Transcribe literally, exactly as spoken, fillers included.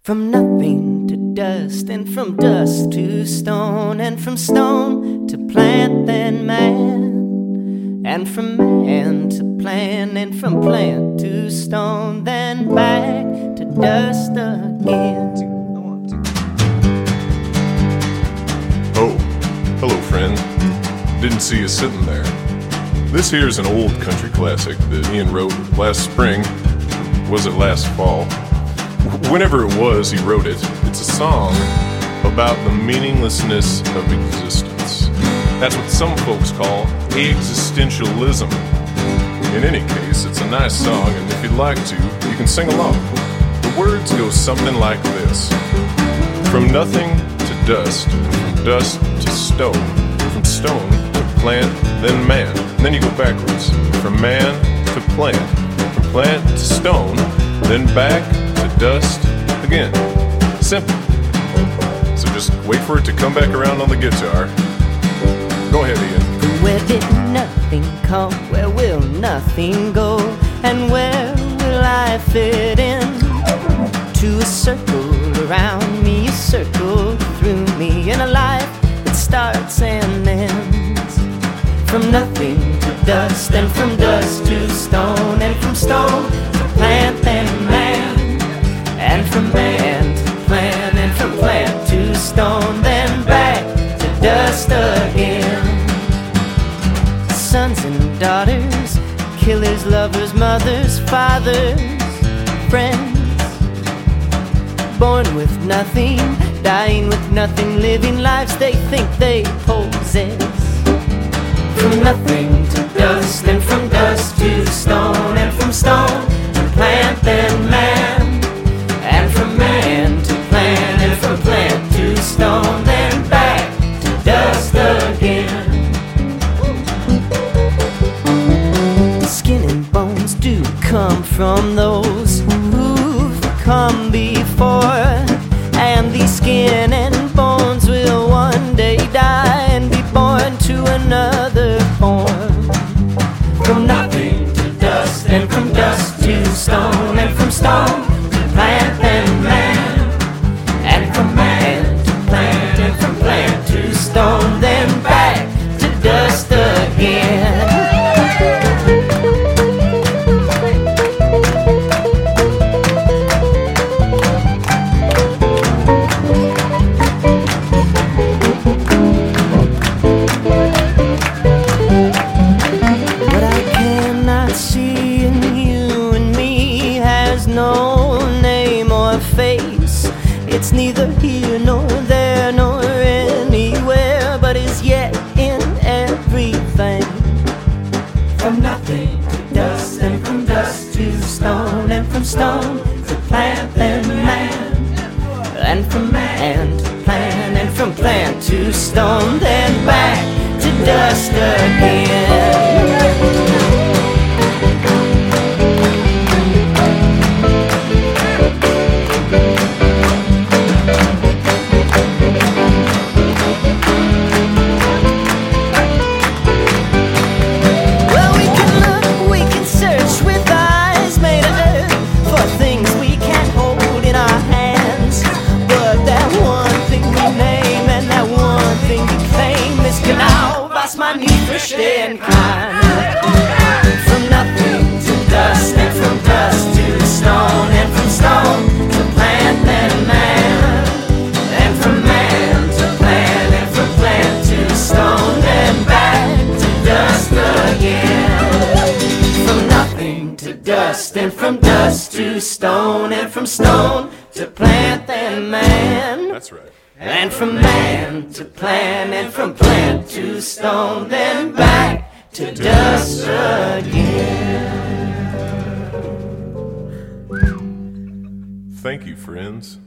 From nothing to dust, and from dust to stone, and from stone to plant, then man, and from man to plant, and from plant to stone, then back to dust again. Oh, hello friend. Didn't see you sitting there. This here's an old country classic that Ian wrote last spring. Was it last fall? Whenever it was he wrote it, it's a song about the meaninglessness of existence. That's what some folks call existentialism. In any case, it's a nice song, and if you'd like to, you can sing along. The words go something like this. From nothing to dust, from dust to stone, from stone to plant, then man. And then you go backwards. From man to plant, from plant to stone, then back to dust again. Simple. So just wait for it to come back around on the guitar. Go ahead, Ian. Where did nothing come? Where will nothing go? And where will I fit in? To a circle around me, a circle through me, in a life that starts and ends. From nothing to dust, and from dust to stone, and from stone to plant and man, and from man to plant, and from plant to stone, then back to dust again. Sons and daughters, killers, lovers, mothers, fathers, friends. Born with nothing, dying with nothing, living lives they think they possess. From nothing to dust, and from dust to stone, and from stone to plant, then man, and from man to plant, and from plant to stone, then back to dust again. Skin and bones do come from those who've come before, and these skin and bones will one day die and be born to another form. From nothing to dust, and from dust to stone, and from stone to plant and man, and from man to plant, and from plant to stone, then back to dust again. No name or face, it's neither here nor there nor anywhere, but is yet in everything. From nothing to dust, and from dust to stone, and from stone to plant and man, and from man to plant, and from plant to stone, then back to dust again. Stehen kann. From nothing to dust, and from dust to stone, and from stone to plant and man, and from man to plant, and from plant to stone, then back to dust again. From nothing to dust, and from dust to stone, and from stone to plant and man. That's right. And from man to plant, and from plant to stone, then back to dust again. Thank you, friends.